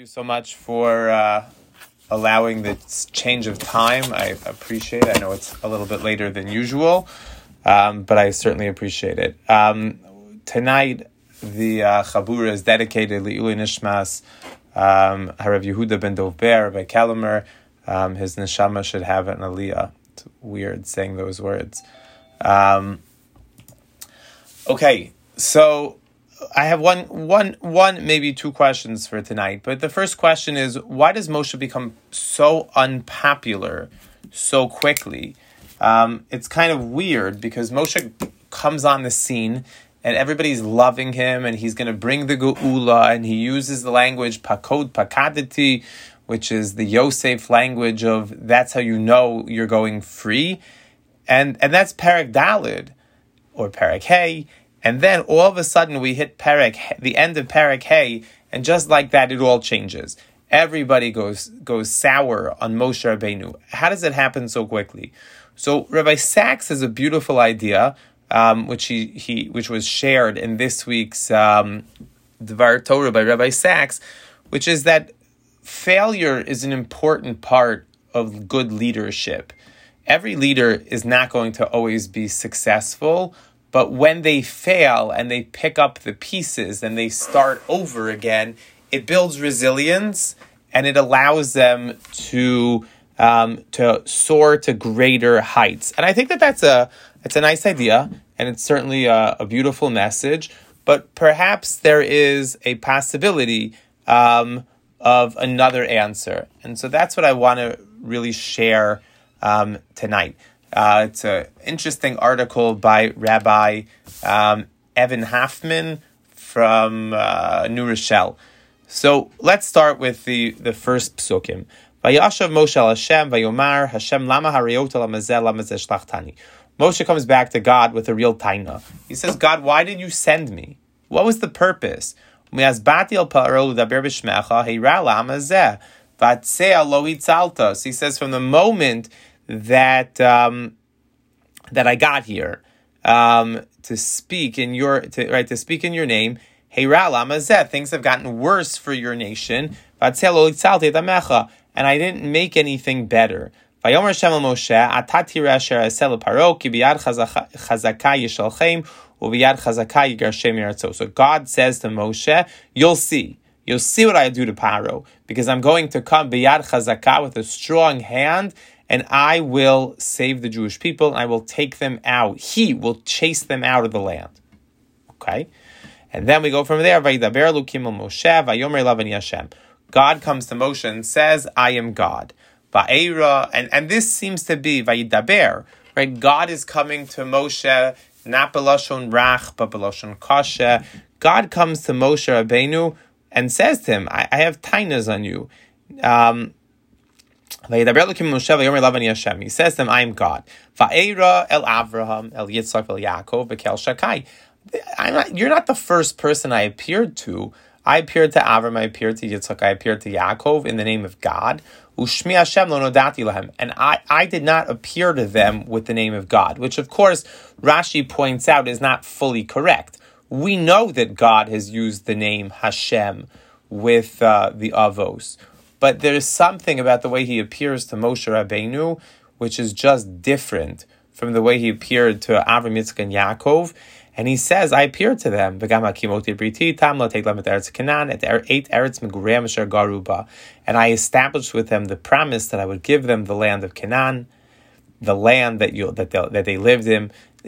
you so much for allowing this change of time. I appreciate it. I know it's a little bit later than usual, but I certainly appreciate it. Tonight, the Chabura is dedicated Le'ilui Nishmas Harav Yehuda ben Dovber by Kalamer. His neshama should have an aliyah. It's weird saying those words. Okay, so I have one, maybe two questions for tonight. But the first question is, why does Moshe become so unpopular so quickly? It's kind of weird because Moshe comes on the scene and everybody's loving him and he's going to bring the Geula, and he uses the language pakod pakadati, which is the Yosef language of that's how you know you're going free. And that's Perek Daled or Perek Hey. And then all of a sudden we hit the end of Perek Hey, and just like that, it all changes. Everybody goes sour on Moshe Rabbeinu. How does it happen so quickly? So Rabbi Sachs has a beautiful idea, which was shared in this week's Dvar Torah by Rabbi Sachs, which is that failure is an important part of good leadership. Every leader is not going to always be successful, but when they fail and they pick up the pieces and they start over again, it builds resilience and it allows them to soar to greater heights. And I think it's a nice idea, and it's certainly a beautiful message. But perhaps there is a possibility of another answer, and so that's what I want to really share tonight. It's an interesting article by Rabbi Evan Hoffman from New Rochelle. So let's start with the first psukim. Vayashav Moshe al Hashem vayomar Hashem lama hariyot lamazeh lamazeh shlachtani. Moshe comes back to God with a real taina. He says, God, why did you send me? What was the purpose? Miazbati al paro l'daber b'shmecha heira lamazeh vatzeh lo hitzalta. So he says, from the moment that I got here to speak in your name, Heira lamazeh, things have gotten worse for your nation. And I didn't make anything better. Vayomer Hashem el Moshe, Ata tireh asher aseh leparo, ki biyad chazaka yishalchem, ubiyad chazaka yigarshem mi'aretzo. So God says to Moshe, you'll see what I do to Paro, because I'm going to come biyad chazaka with a strong hand, and I will save the Jewish people, and I will take them out. He will chase them out of the land. Okay? And then we go from there. Vayidaber Elokim el Moshe, vayomer elav ani Hashem. God comes to Moshe and says, I am God. Va'era, and this seems to be Vayidaber, right? God is coming to Moshe, not b'lashon rach, but b'lashon kasha. God comes to Moshe Rabbeinu and says to him, I have tainas on you. He says to him, I am God. Va'era el Avraham, el Yitzchak, el Yaakov, v'kel Shakai. You're not the first person I appeared to. I appeared to Avram, I appeared to Yitzchak, I appeared to Yaakov in the name of God. Ushmi Hashem lo nodati lahem. And I did not appear to them with the name of God, which of course Rashi points out is not fully correct. We know that God has used the name Hashem with the Avos. But there is something about the way he appears to Moshe Rabbeinu, which is just different from the way he appeared to Avram, Yitzchak, and Yaakov. And he says, I appeared to them. And I established with them the promise that I would give them the land of Canaan, the land that they lived in.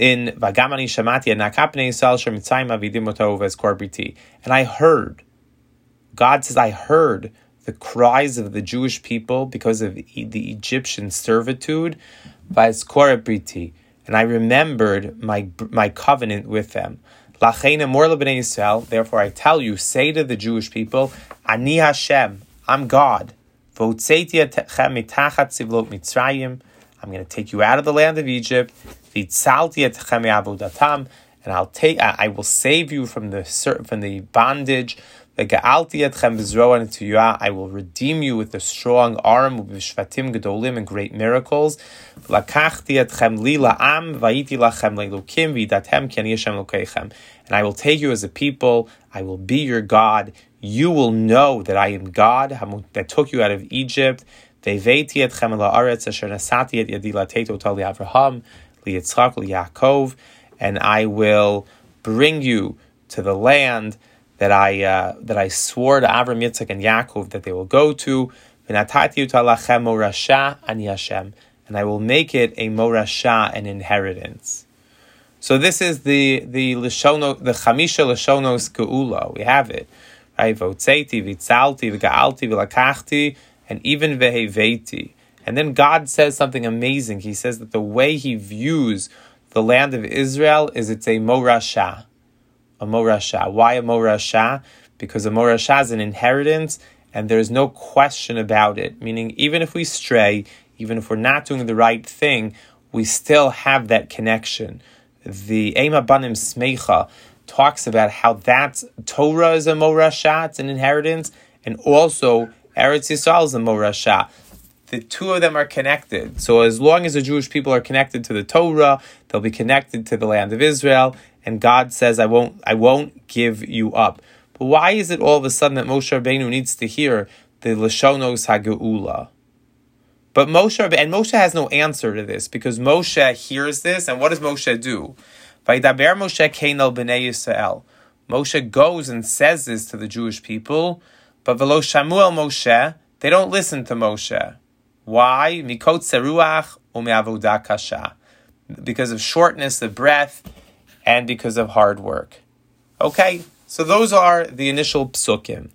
And I heard, God says, I heard the cries of the Jewish people because of the Egyptian servitude, and I remembered my covenant with them. Therefore I tell you, say to the Jewish people, Ani Hashem, I'm God. I'm going to take you out of the land of Egypt, and I will save you from the bondage. I will redeem you with a strong arm, and great miracles. And I will take you as a people. I will be your God. you will know that I am God that took you out of Egypt. Ve'veiti etchem el haaretz asher nasati et yadi lateto to liAvraham, liYitzchak, liYaakov, and I will bring you to the land that I swore to Avram, Yitzchak, and Yaakov that they will go to. V'natati אותה לכם מורשה, אני Hashem, and I will make it a morasha, an inheritance. So this is the Chamisha Lashonos Geula. We have it, right? Votzeiti, vitzalti, v'ga'alti, v'lakachti, and even veheveiti. And then God says something amazing. He says that the way He views the land of Israel is it's a morasha. A morasha. Why a morasha? Because a morasha is an inheritance, and there's no question about it. Meaning, even if we stray, even if we're not doing the right thing, we still have that connection. The Ema Banim Smecha talks about how that Torah is a morasha, it's an inheritance, and also Eretz Yisrael is a morasha. The two of them are connected. So as long as the Jewish people are connected to the Torah, they'll be connected to the land of Israel, and God says, I won't give you up. But why is it all of a sudden that Moshe Rabbeinu needs to hear the Lashonos HaGeula? But Moshe has no answer to this, because Moshe hears this, and what does Moshe do? Vaydaber Moshe kein el bnei Yisrael. Moshe goes and says this to the Jewish people, but v'lo shamu el Moshe, they don't listen to Moshe. Why? Mikot seruach u'me'avodah kasha. Because of shortness of breath and because of hard work. Okay, so those are the initial psukim.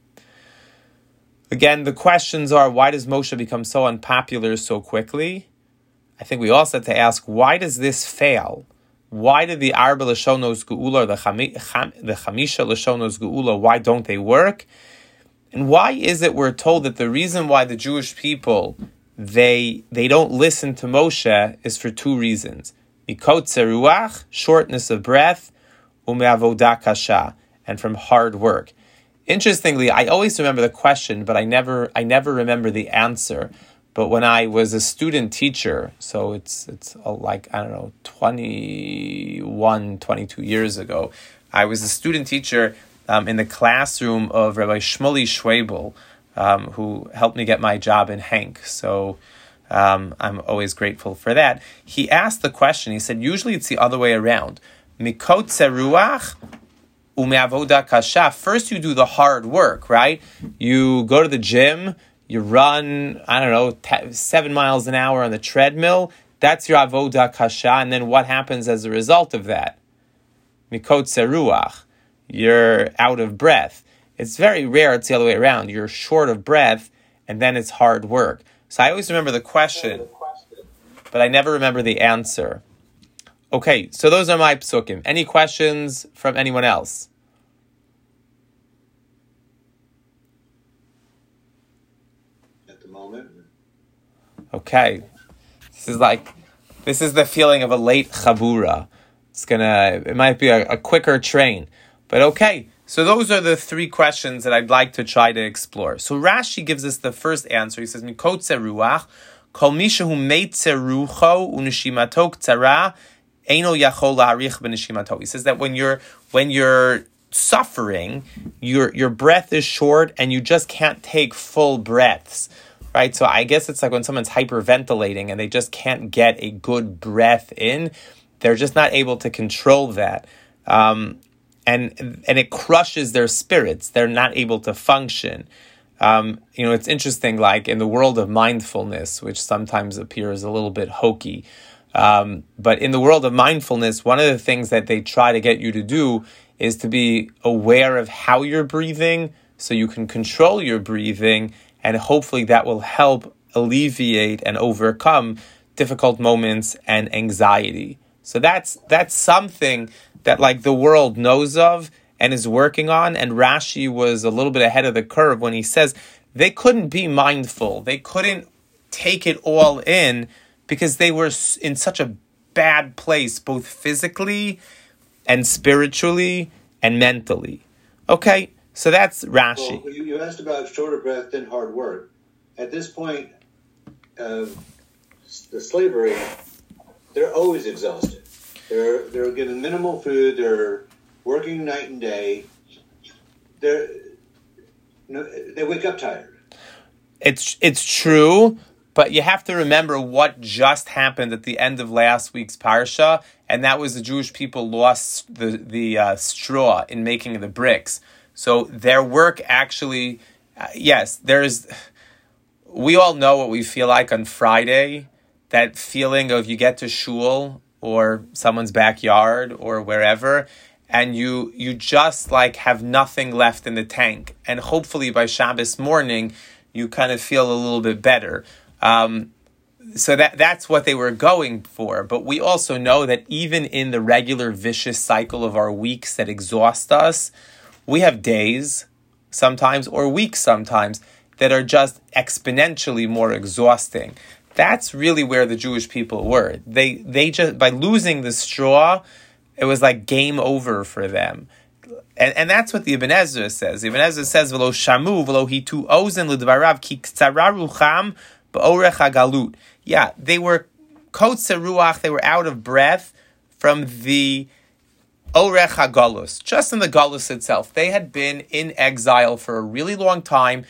Again, the questions are, why does Moshe become so unpopular so quickly? I think we also have to ask, why does this fail? Why did the Arba Lashonos Geula, the Chamisha Lashonos Geula, why don't they work? And why is it we're told that the reason why the Jewish people, they don't listen to Moshe is for two reasons. Mikot Zeruach, shortness of breath, u'me'avodah kasha, and from hard work. Interestingly, I always remember the question, but I never remember the answer. But when I was a student teacher, so it's like, 21, 22 years ago, I was a student teacher in the classroom of Rabbi Shmuley Schwebel, who helped me get my job in Henk. So I'm always grateful for that. He asked the question, he said, usually it's the other way around. Mikot Zeruach u'me'avodah kasha. First you do the hard work, right? You go to the gym, you run, 7 miles an hour on the treadmill. That's your avodah kasha. And then what happens as a result of that? Mikot Zeruach. You're out of breath. It's very rare it's the other way around. You're short of breath, and then it's hard work. So I always remember the question, but I never remember the answer. Okay, so those are my psukim. Any questions from anyone else? At the moment. Okay. This is the feeling of a late chabura. It might be a quicker train. But okay, so those are the three questions that I'd like to try to explore. So Rashi gives us the first answer. He says, Mikot Zeruach, Kol mishahu meitzer rucho u'neshimato k'tzara, eino yachol la'arich b'neshimato. He says that when you're suffering, your breath is short and you just can't take full breaths, right? So I guess it's like when someone's hyperventilating and they just can't get a good breath in, they're just not able to control that. And it crushes their spirits. They're not able to function. It's interesting, like in the world of mindfulness, which sometimes appears a little bit hokey. But in the world of mindfulness, one of the things that they try to get you to do is to be aware of how you're breathing so you can control your breathing, and hopefully that will help alleviate and overcome difficult moments and anxiety. So that's something that like the world knows of and is working on, and Rashi was a little bit ahead of the curve when he says they couldn't be mindful. They couldn't take it all in because they were in such a bad place, both physically and spiritually and mentally. Okay, so that's Rashi. Well, you asked about shorter breath than hard work. At this point of the slavery, they're always exhausted. They're getting minimal food. They're working night and day. they wake up tired. It's true, but you have to remember what just happened at the end of last week's parsha, and that was the Jewish people lost the straw in making the bricks. So their work actually, yes, we all know what we feel like on Friday, that feeling of you get to shul or someone's backyard or wherever, and you just like have nothing left in the tank. And hopefully by Shabbos morning, you kind of feel a little bit better. So that's what they were going for. But we also know that even in the regular vicious cycle of our weeks that exhaust us, we have days sometimes or weeks sometimes that are just exponentially more exhausting. That's really where the Jewish people were. They just, by losing the straw, it was like game over for them. And that's what the Ibn Ezra says. Ibn Ezra says, "V'lo shamu, v'lo hitu ozen l'dvarav ki k'tzara rucham b'orech hagalut." Yeah, they were kotze ruach, they were out of breath from the orech hagalus, just in the galus itself. They had been in exile for a really long time,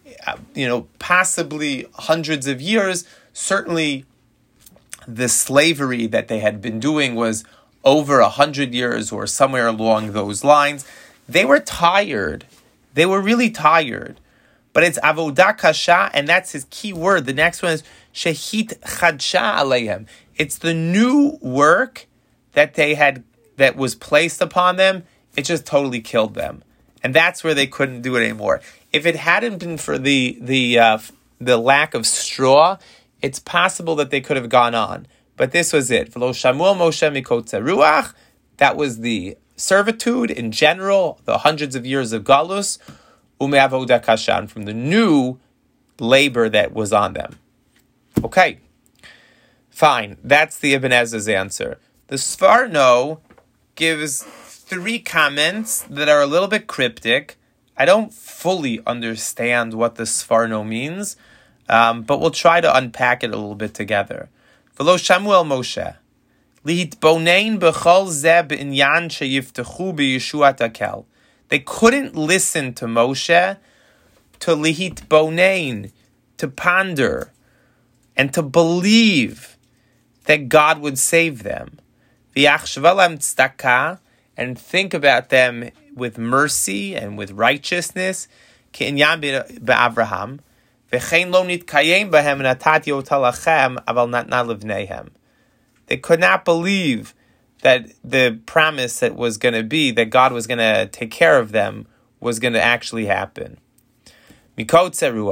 possibly hundreds of years. Certainly, the slavery that they had been doing was over 100 years or somewhere along those lines. They were tired. They were really tired. But it's avodah kasha, and that's his key word. The next one is shehit chadsha aleihem. It's the new work that that was placed upon them. It just totally killed them, and that's where they couldn't do it anymore. If it hadn't been for the lack of straw, it's possible that they could have gone on. But this was it. V'lo shamuel Moshe mikotze ruach. That was the servitude in general, the hundreds of years of galus, ume'avodah kashan, from the new labor that was on them. Okay, fine. That's the Ibn Ezra's answer. The Sforno gives 3 comments that are a little bit cryptic. I don't fully understand what the Sforno means, but we'll try to unpack it a little bit together. V'lo Shamuel Moshe lihitbonein b'chol zeh b'inyan sheyiftechu b'Yeshuat Hakel. They couldn't listen to Moshe to lihitbonein, to ponder, and to believe that God would save them. V'yachshva tzedakah, and think about them with mercy and with righteousness. Ke'inyan b'Avraham. They could not believe that the promise that was going to be, that God was going to take care of them, was going to actually happen. And now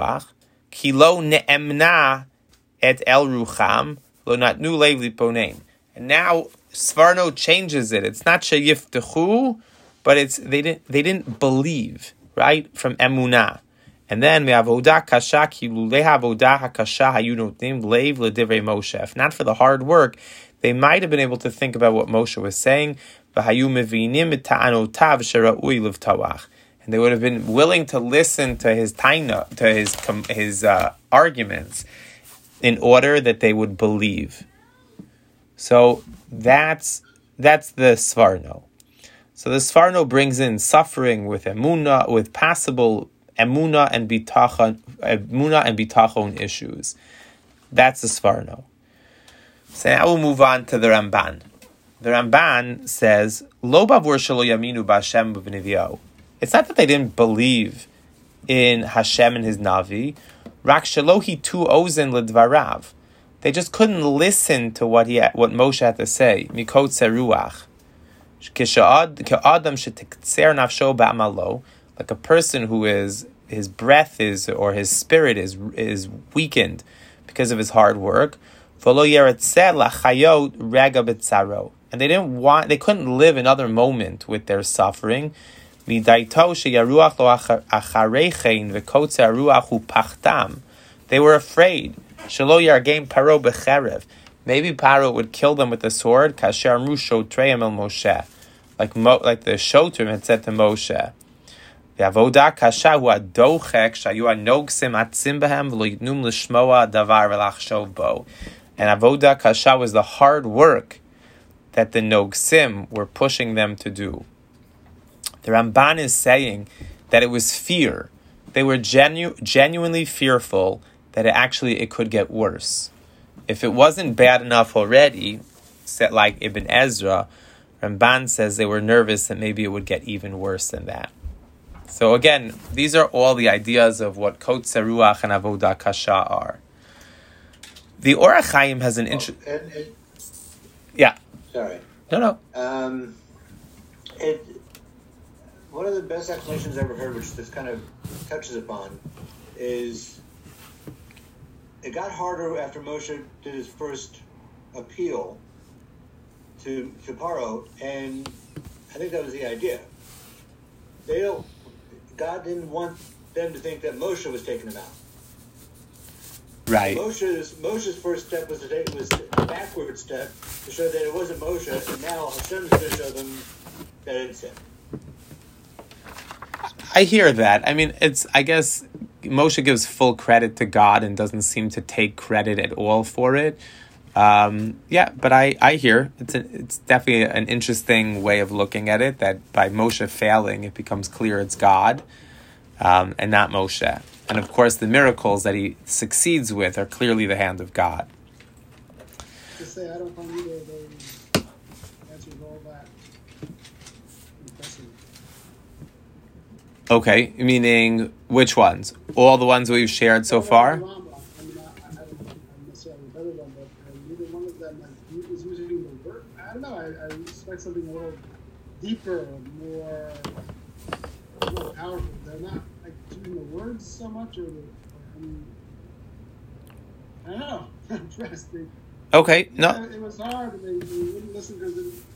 Sforno changes it. It's not sheyiftechu, but it's they didn't believe, right? From emunah. And then me'avodah kasha kilulei avodah hakasha hayu notnim leiv ledivrei Moshe. If not for the hard work, they might have been able to think about what Moshe was saying. V'hayu mevinim et ta'anotav shera'ui livtawach. And they would have been willing to listen to his taina, to his arguments, in order that they would believe. So that's the Sforno. So the Sforno brings in suffering with emunah, with possible emunah and bitachon issues. That's the Sforno. So now we'll move on to the Ramban. The Ramban says, Lo bavur shelo yaminu b'Hashem v'nivio. It's not that they didn't believe in Hashem and his Navi. Rak shelo hitu ozen ledvarav. They just couldn't listen to what Moshe had to say. Mikotze ruach. Ke'adam shetiktzer nafsho ba'amalo. Like a person who his breath is, or his spirit is weakened because of his hard work. And they couldn't live another moment with their suffering. They were afraid. Maybe Paro would kill them with the sword. Like the Shotrim had said to Moshe. And avodah kasha was the hard work that the Nogsim were pushing them to do. The Ramban is saying that it was fear. they were genuinely fearful that it could get worse. If it wasn't bad enough already, like Ibn Ezra, Ramban says they were nervous that maybe it would get even worse than that. So again, these are all the ideas of what Kotzei Ruach and Avodah Kasha are. The Or HaChaim has an interest. Yeah. Sorry. No. One of the best explanations I've ever heard, which this kind of touches upon, is it got harder after Moshe did his first appeal to Paro, and I think that was the idea. God didn't want them to think that Moshe was taking them out. Right. Moshe's first step was a backward step to show that it wasn't Moshe, and now Hashem is going to show them that it's him. I hear that. I mean, I guess Moshe gives full credit to God and doesn't seem to take credit at all for it. But I hear it's definitely an interesting way of looking at it, that by Moshe failing, it becomes clear it's God and not Moshe. And of course, the miracles that he succeeds with are clearly the hand of God. To say, I don't find either of those answers all that impressive. Okay, meaning which ones? All the ones we've shared so far? I don't necessarily better than, but neither one of them is using the word. I don't know. I expect something a little deeper, more powerful. They're not like using the words so much, I don't know. I'm impressed. Okay, no. It was hard. They wouldn't listen because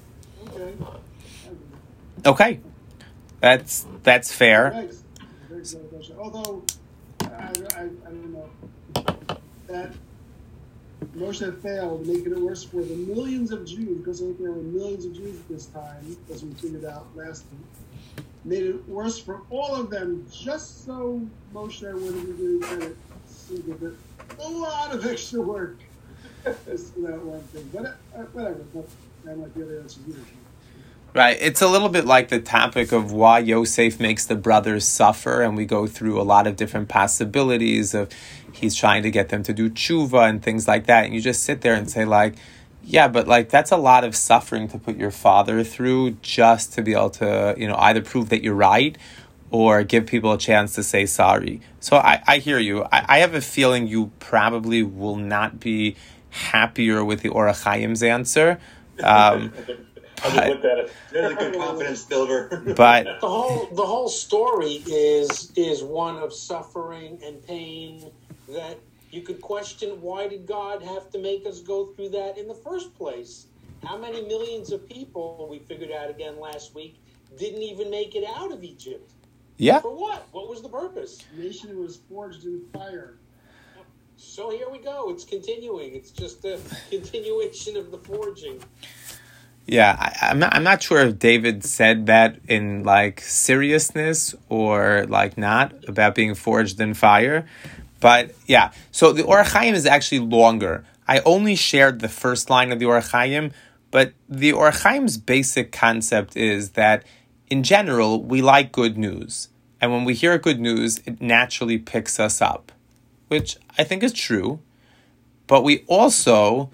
okay. That's fair. Although I don't know that Moshe failed, making it worse for the millions of Jews, because I think there were millions of Jews at this time, as we figured out last week. Made it worse for all of them, just so Moshe wouldn't be doing credit. A lot of extra work as to that one thing, but whatever. That might be other answers either. Right. It's a little bit like the topic of why Yosef makes the brothers suffer, and we go through a lot of different possibilities of he's trying to get them to do tshuva and things like that. And you just sit there and say, like, yeah, but like that's a lot of suffering to put your father through just to be able to, either prove that you're right or give people a chance to say sorry. So I hear you. I have a feeling you probably will not be happier with the Or HaChaim's answer. There's a good confidence builder. But the whole story is one of suffering and pain that you could question, why did God have to make us go through that in the first place? How many millions of people, we figured out again last week, didn't even make it out of Egypt? Yeah. For what? What was the purpose? The nation was forged in fire. So here we go. It's continuing. It's just a continuation of the forging. Yeah, I'm not sure if David said that in like seriousness or like not about being forged in fire. But yeah, so the Or HaChaim is actually longer. I only shared the first line of the Or HaChaim, but the Or HaChaim's basic concept is that in general, we like good news. And when we hear good news, it naturally picks us up, which I think is true. But we also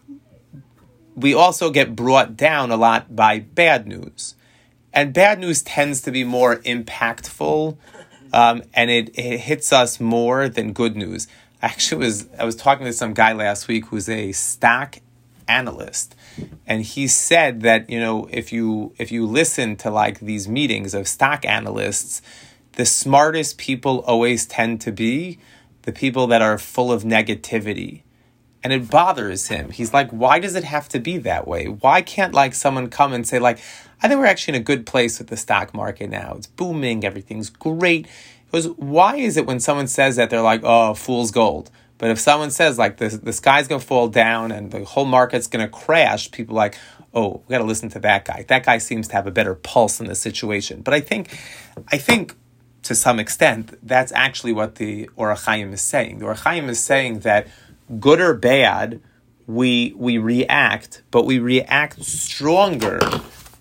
get brought down a lot by bad news. And bad news tends to be more impactful, and it hits us more than good news. Actually, I was talking to some guy last week who's a stock analyst, and he said that, if you listen to like these meetings of stock analysts, the smartest people always tend to be the people that are full of negativity. And it bothers him. He's like, why does it have to be that way? Why can't like someone come and say like, I think we're actually in a good place with the stock market now. It's booming. Everything's great. Because why is it when someone says that, they're like, oh, fool's gold. But if someone says like the sky's going to fall down and the whole market's going to crash, people are like, oh, we got to listen to that guy. That guy seems to have a better pulse in the situation. But I think to some extent, that's actually what the Or HaChaim is saying. The Or HaChaim is saying that good or bad, we react, but we react stronger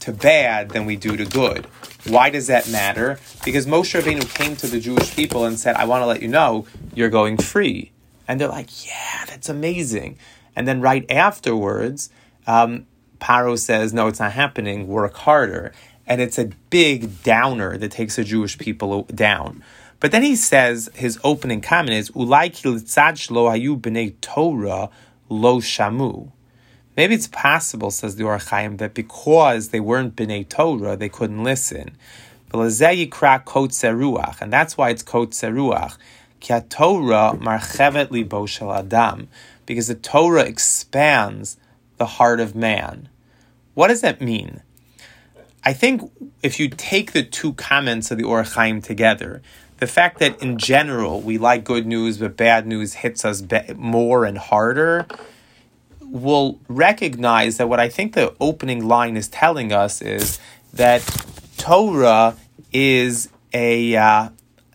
to bad than we do to good. Why does that matter? Because Moshe Rabbeinu came to the Jewish people and said, I want to let you know you're going free. And they're like, yeah, that's amazing. And then right afterwards, Paro says, no, it's not happening, work harder. And it's a big downer that takes the Jewish people down. But then he says, his opening comment is, Ulai ki litzad shelo hayu b'nei Torah lo shamu. Maybe it's possible, says the Or HaChaim, that because they weren't B'nai Torah, they couldn't listen. And that's why it's Kotze Ruach. Ki HaTorah marchevet libo shel Adam. Because the Torah expands the heart of man. What does that mean? I think if you take the two comments of the Or HaChaim together, the fact that in general we like good news, but bad news hits us more and harder, we'll recognize that what I think the opening line is telling us is that Torah is by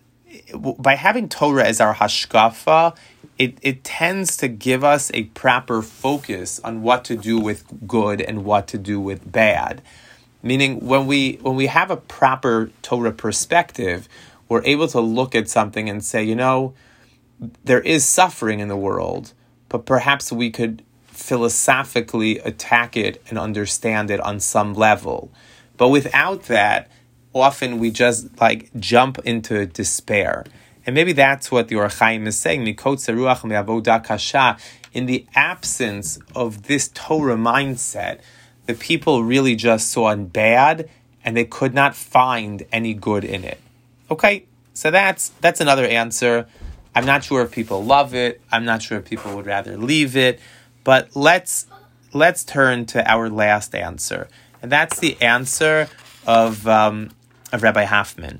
having Torah as our hashkafa, it tends to give us a proper focus on what to do with good and what to do with bad. Meaning when we have a proper Torah perspective, we're able to look at something and say, there is suffering in the world, but perhaps we could philosophically attack it and understand it on some level. But without that, often we just jump into despair. And maybe that's what the Or HaChaim is saying, Mikotze Ruach me'avoda kasha. In the absence of this Torah mindset, the people really just saw bad and they could not find any good in it. Okay, so that's another answer. I'm not sure if people love it. I'm not sure if people would rather leave it. But let's turn to our last answer, and that's the answer of Rabbi Hoffman.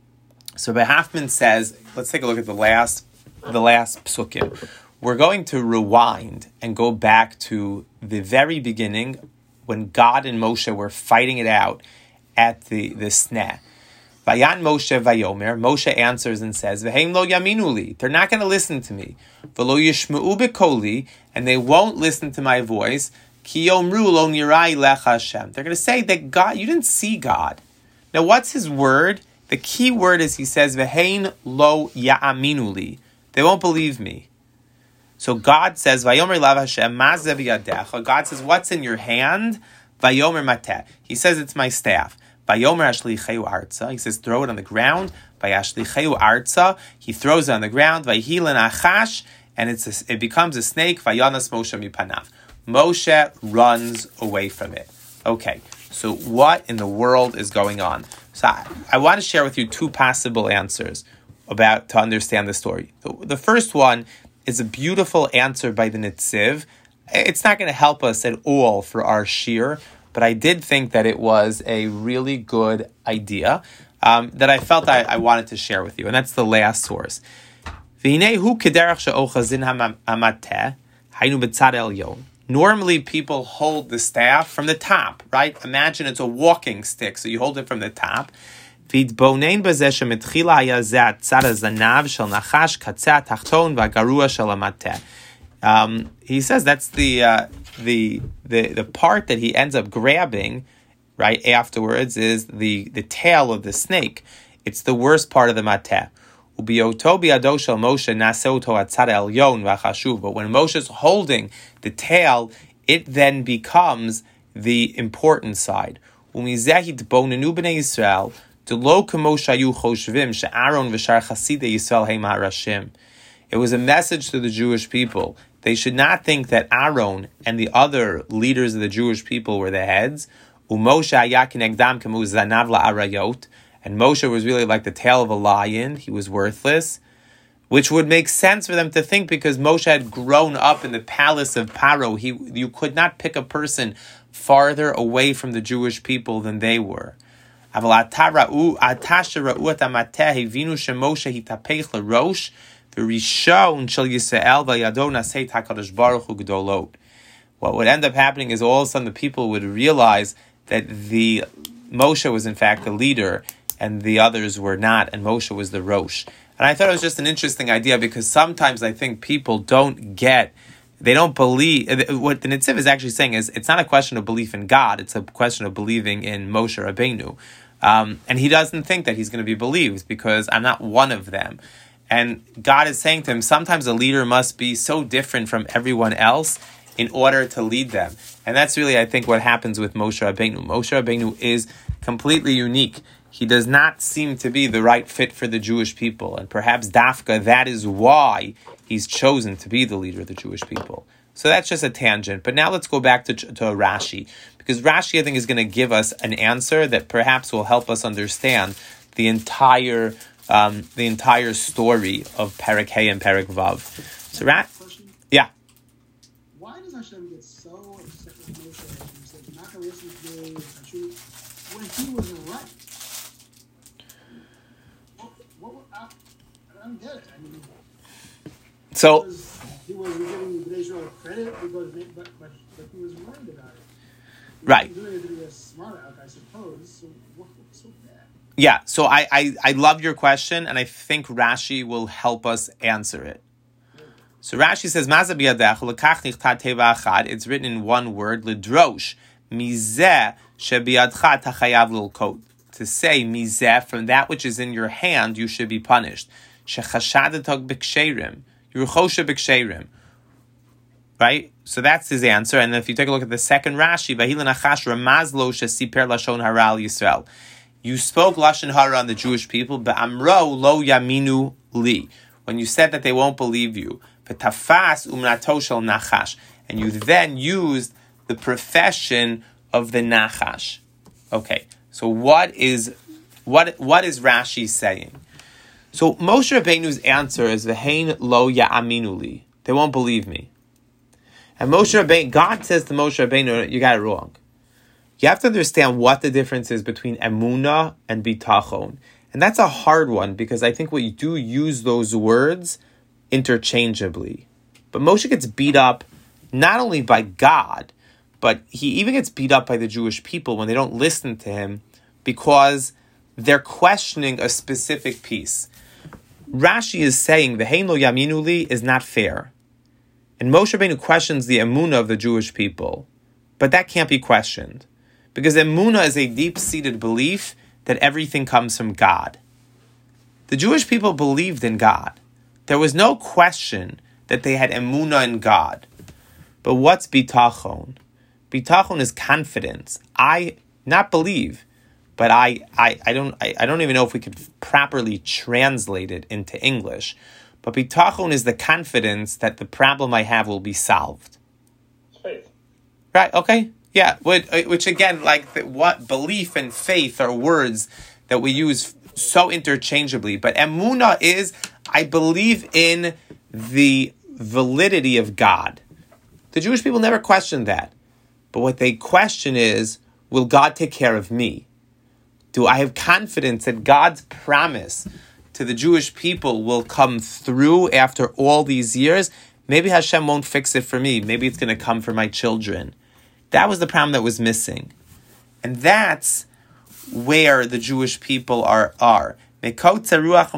So Rabbi Hoffman says, let's take a look at the last psukim. We're going to rewind and go back to the very beginning when God and Moshe were fighting it out at the sneh. Vayan Moshe vayomer. Moshe answers and says, "V'heim lo yaminu li." They're not going to listen to me. V'lo yishmeu bekoli, and they won't listen to my voice. Ki yomru lo nirai lech Hashem. They're going to say that God, you didn't see God. Now, what's his word? The key word is he says, "V'heim lo ya'aminu li." They won't believe me. So God says, "Vayomer lav Hashem mazev yadecha." God says, "What's in your hand?" Vayomer mateh. He says, "It's my staff." Vayomer ashlicheu arza. He says, throw it on the ground. Vayashlicheu arza. He throws it on the ground. Vayihilen achash, and it becomes a snake. Vayanas Moshe mipanav. Moshe runs away from it. Okay, so what in the world is going on? So I want to share with you two possible answers to understand the story. The first one is a beautiful answer by the Netziv. It's not going to help us at all for our shir, but I did think that it was a really good idea that I felt I wanted to share with you, and that's the last source. Normally, people hold the staff from the top, right? Imagine it's a walking stick, so you hold it from the top. He says that's the part that he ends up grabbing right afterwards is the tail of the snake. It's the worst part of the mateh. But when Moshe's holding the tail, it then becomes the important side. It was a message to the Jewish people. They should not think that Aaron and the other leaders of the Jewish people were the heads. And Moshe was really like the tail of a lion. He was worthless. Which would make sense for them to think because Moshe had grown up in the palace of Paro. You could not pick a person farther away from the Jewish people than they were. But what would end up happening is all of a sudden the people would realize that the Moshe was in fact the leader and the others were not, and Moshe was the Rosh. And I thought it was just an interesting idea because sometimes I think people don't get They don't believe. What the Netziv is actually saying is it's not a question of belief in God, it's a question of believing in Moshe Rabbeinu. And he doesn't think that he's going to be believed because I'm not one of them. And God is saying to him, sometimes a leader must be so different from everyone else in order to lead them. And that's really, I think, what happens with Moshe Rabbeinu. Moshe Rabbeinu is completely unique. He does not seem to be the right fit for the Jewish people. And perhaps Dafka, that is why he's chosen to be the leader of the Jewish people. So that's just a tangent. But now let's go back to Rashi. Because Rashi, I think, is going to give us an answer that perhaps will help us understand the entire story of Perek Hey and Perek Vav. So, yeah. Why does Hashem get so upset with Moshe and says, not going to listen to me, when he was right? I don't get it. I mean, so he was giving Israel credit because but he was worried about it. Right. He was doing it to be a smart aleck, I suppose. So what's so bad? Yeah, so I love your question, and I think Rashi will help us answer it. So Rashi says, it's written in one word, Lidrosh, Mizeh shebiadcha tachayav lilkot. To say, Mizeh, from that which is in your hand, you should be punished. Shechashadatok b'ksherim, Yeruchosha b'ksherim. Right? So that's his answer. And if you take a look at the second Rashi, Vahila Nachash Ramazlo Shesiper Lashon Hara al Yisrael. You spoke Lashon Hara on the Jewish people, but Amro lo yaminu li. When you said that they won't believe you, V'tafas umnato shel Nachash, and you then used the profession of the Nachash. Okay, so what is Rashi saying? So Moshe Rabbeinu's answer is V'hein lo ya'aminu li. They won't believe me. And Moshe Rabbeinu, God says to Moshe Rabbeinu, you got it wrong. You have to understand what the difference is between emunah and bitachon. And that's a hard one because I think we do use those words interchangeably. But Moshe gets beat up not only by God, but he even gets beat up by the Jewish people when they don't listen to him because they're questioning a specific piece. Rashi is saying the Hein lo yaminu li is not fair. And Moshe Rabbeinu questions the emunah of the Jewish people. But that can't be questioned. Because emunah is a deep-seated belief that everything comes from God. The Jewish people believed in God. There was no question that they had emunah in God. But what's bitachon? Bitachon is confidence. I not believe, but I don't even know if we could properly translate it into English. But bitachon is the confidence that the problem I have will be solved. Faith. Right, okay. Yeah, which again, what belief and faith are words that we use so interchangeably. But emunah is, I believe in the validity of God. The Jewish people never questioned that. But what they question is, will God take care of me? Do I have confidence that God's promise to the Jewish people will come through after all these years? Maybe Hashem won't fix it for me. Maybe it's going to come for my children. That was the problem that was missing. And that's where the Jewish people are. There's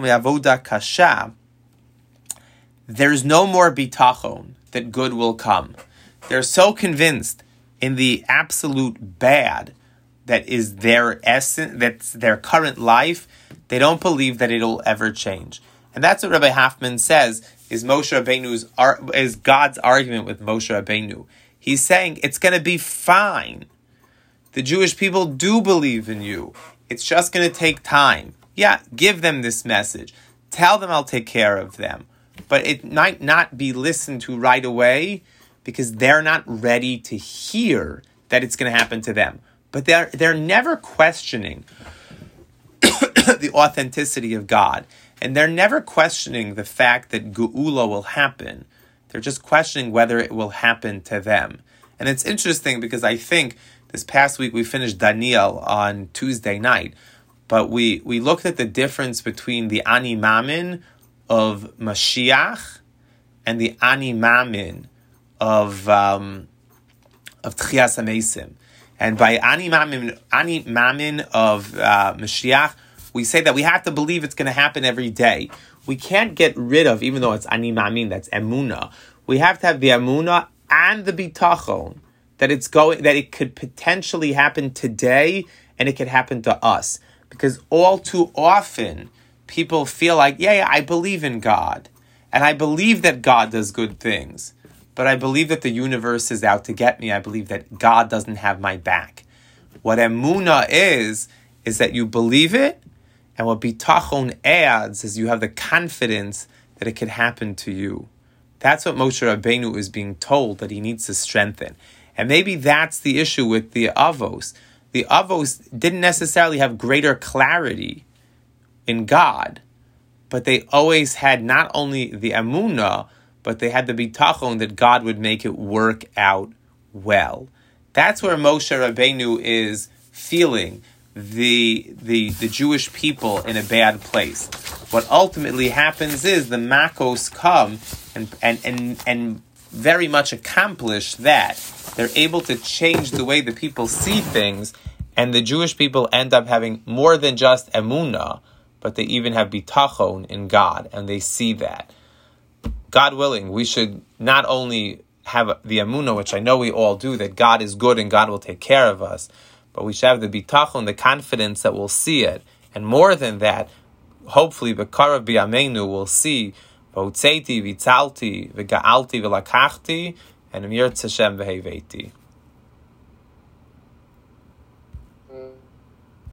no more bitachon that good will come. They're so convinced in the absolute bad that is their essence, that's their current life, they don't believe that it'll ever change. And that's what Rabbi Hoffman says is is God's argument with Moshe Rabbeinu. He's saying it's going to be fine. The Jewish people do believe in you. It's just going to take time. Yeah, give them this message. Tell them I'll take care of them. But it might not be listened to right away because they're not ready to hear that it's going to happen to them. But they're never questioning the authenticity of God. And they're never questioning the fact that Geula will happen. They're just questioning whether it will happen to them. And it's interesting because I think this past week we finished Daniel on Tuesday night. But we looked at the difference between the Ani Mamin of Mashiach and the Ani Mamin of Tchias HaMesim. And by Ani Mamin of Mashiach, we say that we have to believe it's going to happen every day. we can't get rid of, even though it's ani ma'amin, that's emuna. We have to have the emuna and the bitachon that it could potentially happen today, and it could happen to us. Because all too often, people feel like, yeah, I believe in God, and I believe that God does good things, but I believe that the universe is out to get me. I believe that God doesn't have my back. What emuna is that you believe it, and what bitachon adds is you have the confidence that it could happen to you. That's what Moshe Rabbeinu is being told that he needs to strengthen. And maybe that's the issue with the Avos. The Avos didn't necessarily have greater clarity in God, but they always had not only the Emunah, but they had the bitachon that God would make it work out well. That's where Moshe Rabbeinu is feeling the Jewish people in a bad place. What ultimately happens is the Makos come and very much accomplish that. They're able to change the way the people see things, and the Jewish people end up having more than just emunah, but they even have bitachon in God, and they see that. God willing, we should not only have the emunah, which I know we all do, that God is good and God will take care of us, but we should have the bitachon, the confidence that we'll see it. And more than that, hopefully, b'karav b'yameinu, we'll see v'hotzeiti, v'tzalti, v'ga'alti, v'lakachti, and Mir Tzashem v'heveti.